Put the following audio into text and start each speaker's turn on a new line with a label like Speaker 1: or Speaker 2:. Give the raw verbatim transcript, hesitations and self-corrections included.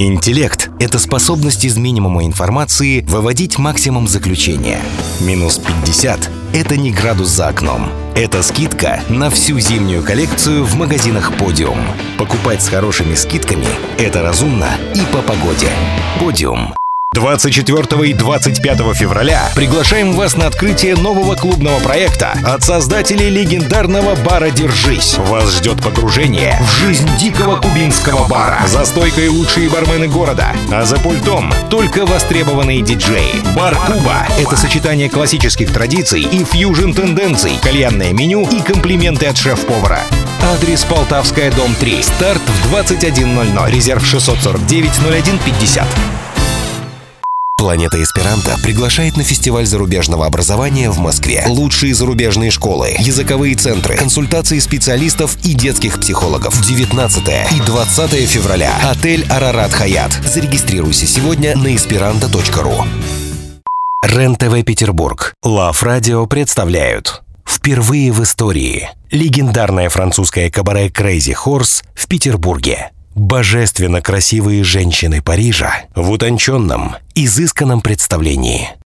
Speaker 1: Интеллект – это способность из минимума информации выводить максимум заключения. Минус пятьдесят – это не градус за окном. Это скидка на всю зимнюю коллекцию в магазинах «Подиум». Покупать с хорошими скидками – это разумно и по погоде. «Подиум». двадцать четвёртого и двадцать пятого февраля приглашаем вас на открытие нового клубного проекта от создателей легендарного бара «Держись». Вас ждет погружение в жизнь дикого кубинского бара. За стойкой лучшие бармены города, а за пультом только востребованные диджеи. Бар Куба — это сочетание классических традиций и фьюжн-тенденций, кальянное меню и комплименты от шеф-повара. Адрес: Полтавская, дом три. Старт в двадцать один ноль ноль. Резерв шестьсот сорок девять ноль один пятьдесят. Планета Эсперанто приглашает на фестиваль зарубежного образования в Москве. Лучшие зарубежные школы, языковые центры, консультации специалистов и детских психологов. девятнадцатого и двадцатого февраля. Отель «Арарат Хаят». Зарегистрируйся сегодня на эсперанто точка ру. РЕН-ТВ Петербург. Лав Радио представляют. Впервые в истории. Легендарное французское кабаре Crazy Horse в Петербурге. Божественно красивые женщины Парижа в утонченном, изысканном представлении.